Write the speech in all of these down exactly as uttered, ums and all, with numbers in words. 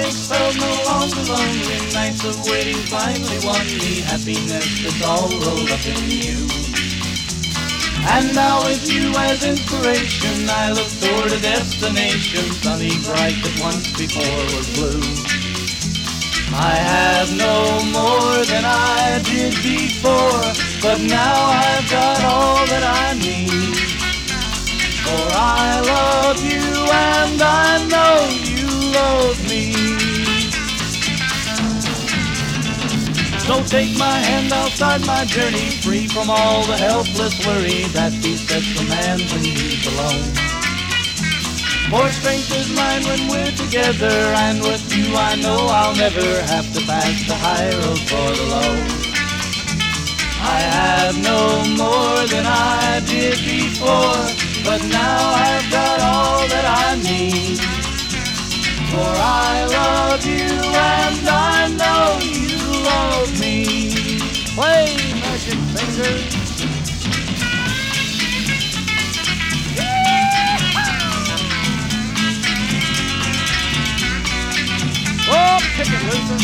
felt no longer lonely. Nights of waiting finally won me happiness that's all rolled up in you. And now with you as inspiration, I look toward a destination sunny, bright, that once before was blue. I have no more than I did before, but now I've got all that I need. For I love you and I know you love me. So take my hand, I'll start my journey, free from all the helpless worry that besets a man when he's alone. For strength is mine when we're together, and with you I know I'll never have to pass the high road for the low. I have no more than I did before, but now I've got all that I need. For I love you and I know you love me. Play, magic fingers. Oh, kick it, Luther.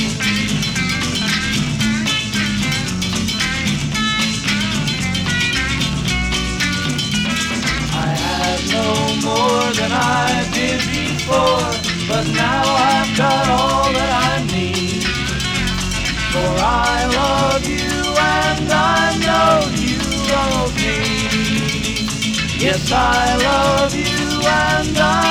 I have no more than I did before, but now I've got all that I need. For I love you and I know you love me. Yes, I love you and I